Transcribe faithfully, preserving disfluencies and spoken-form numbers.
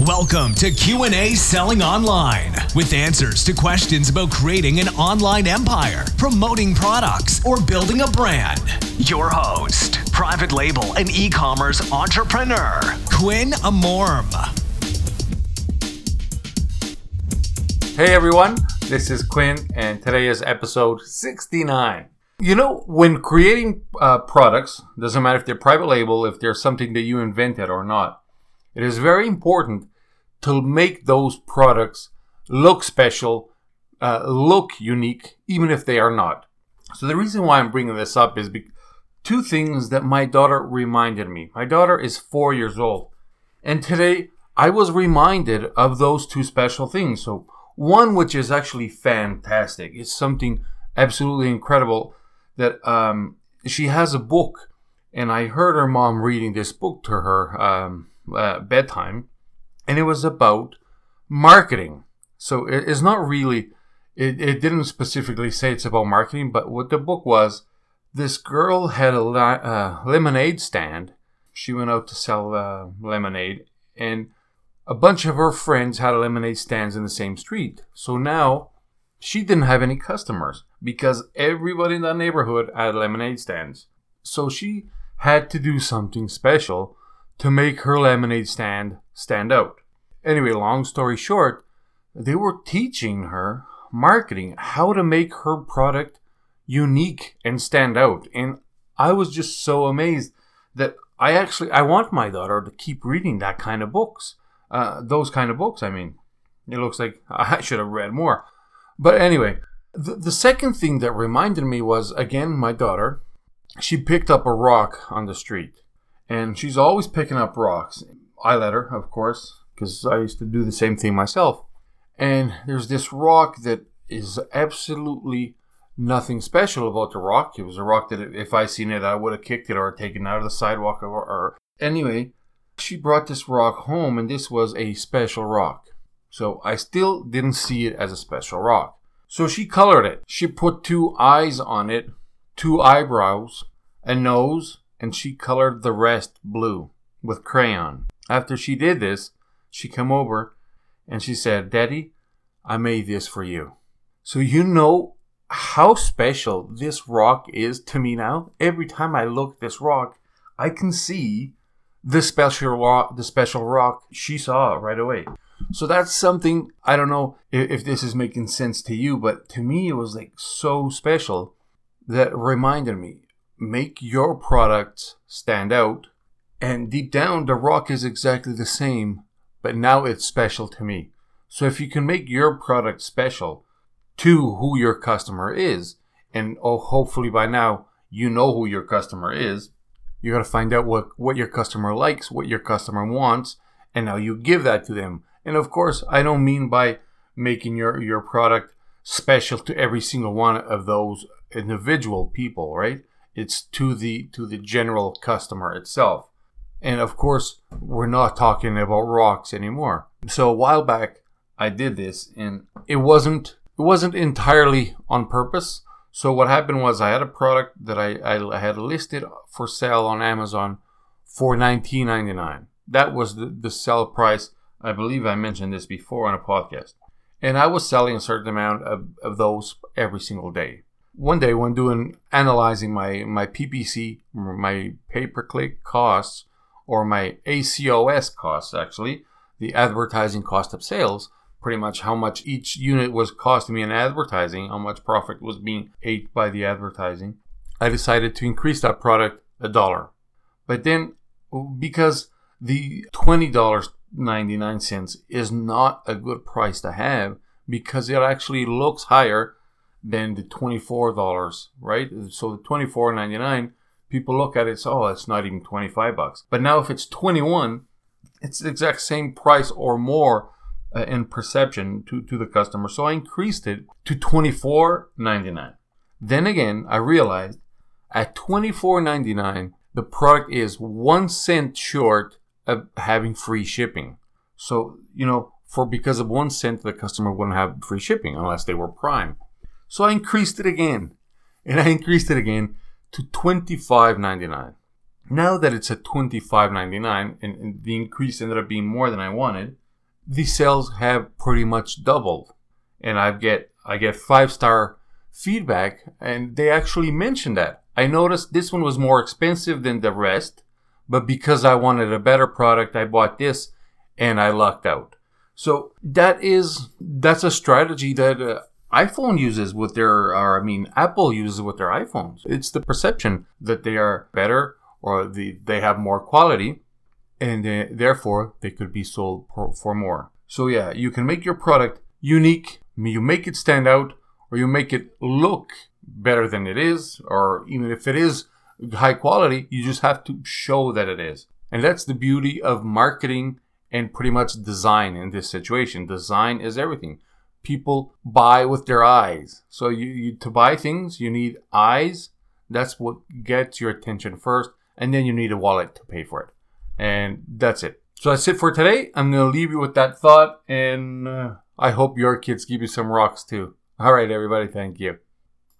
Welcome to Q and A Selling Online, with answers to questions about creating an online empire, promoting products, or building a brand. Your host, private label and e-commerce entrepreneur, Quinn Amorm. Hey everyone, this is Quinn, and today is episode sixty-nine. You know, when creating uh, products, doesn't matter if they're private label, if they're something that you invented or not, it is very important to make those products look special, uh, look unique, even if they are not. So the reason why I'm bringing this up is be- two things that my daughter reminded me. My daughter is four years old, and today I was reminded of those two special things. So one, which is actually fantastic, it's something absolutely incredible, that um, she has a book, and I heard her mom reading this book to her um, uh, bedtime, and it was about marketing. So it, it's not really, it, it didn't specifically say it's about marketing, but what the book was, this girl had a uh, lemonade stand. She went out to sell uh, lemonade, and a bunch of her friends had lemonade stands in the same street. So now she didn't have any customers because everybody in that neighborhood had lemonade stands. So she had to do something special to make her lemonade stand stand out. Anyway, long story short, they were teaching her marketing, how to make her product unique and stand out. And I was just so amazed that I actually, I want my daughter to keep reading that kind of books. Uh, those kind of books, I mean. It looks like I should have read more. But anyway, the, the second thing that reminded me was, again, my daughter. She picked up a rock on the street. And she's always picking up rocks. I let her, of course, because I used to do the same thing myself. And there's this rock that is absolutely nothing special about the rock. It was a rock that if I seen it, I would have kicked it or taken it out of the sidewalk. Or, or Anyway, she brought this rock home, and this was a special rock. So I still didn't see it as a special rock. So she colored it. She put two eyes on it, two eyebrows, a nose, and she colored the rest blue with crayon. After she did this, she came over and she said, "Daddy, I made this for you." So you know how special this rock is to me now. Every time I look at this rock, I can see the special rock, the special rock she saw right away. So that's something, I don't know if, if this is making sense to you, but to me it was like so special that reminded me, make your products stand out. And deep down, the rock is exactly the same, but now it's special to me. So if you can make your product special to who your customer is, and oh, hopefully by now you know who your customer is, you got to find out what, what your customer likes, what your customer wants, and now you give that to them. And of course, I don't mean by making your, your product special to every single one of those individual people, right? It's to the to the general customer itself. And of course, we're not talking about rocks anymore. So a while back, I did this, and it wasn't it wasn't entirely on purpose. So what happened was I had a product that I, I had listed for sale on Amazon for nineteen ninety-nine. That was the, the sell price. I believe I mentioned this before on a podcast. And I was selling a certain amount of, of those every single day. One day when doing, analyzing my, my P P C, my pay-per-click costs, or my A C O S costs actually, the advertising cost of sales, pretty much how much each unit was costing me in advertising, how much profit was being ate by the advertising, I decided to increase that product a dollar. But then, because the twenty dollars and ninety-nine cents is not a good price to have, because it actually looks higher than the twenty-four dollars, right? So the twenty-four dollars and ninety-nine cents, people look at it and say, oh, it's not even twenty-five bucks. But now if it's twenty-one, it's the exact same price or more uh, in perception to, to the customer. So I increased it to twenty-four dollars and ninety-nine cents. Then again, I realized at twenty-four dollars and ninety-nine cents, the product is one cent short of having free shipping. So, you know, for because of one cent, the customer wouldn't have free shipping unless they were Prime. So I increased it again, and I increased it again to twenty-five dollars and ninety-nine cents. Now that it's at twenty-five dollars and ninety-nine cents, and, and the increase ended up being more than I wanted, the sales have pretty much doubled. And I get I get five-star feedback, and they actually mentioned that. I noticed this one was more expensive than the rest, but because I wanted a better product, I bought this, and I lucked out. So that is that's a strategy that uh, iPhone uses with their, or I mean, Apple uses with their iPhones. It's the perception that they are better or the, they have more quality, and uh, therefore they could be sold for, for more. So yeah, you can make your product unique. You make it stand out, or you make it look better than it is, or even if it is high quality, you just have to show that it is. And that's the beauty of marketing and pretty much design in this situation. Design is everything. People buy with their eyes. So you, you to buy things, you need eyes. That's what gets your attention first, and then you need a wallet to pay for it. And that's it. So that's it for today. I'm going to leave you with that thought, and uh, I hope your kids give you some rocks too. All right, everybody. Thank you.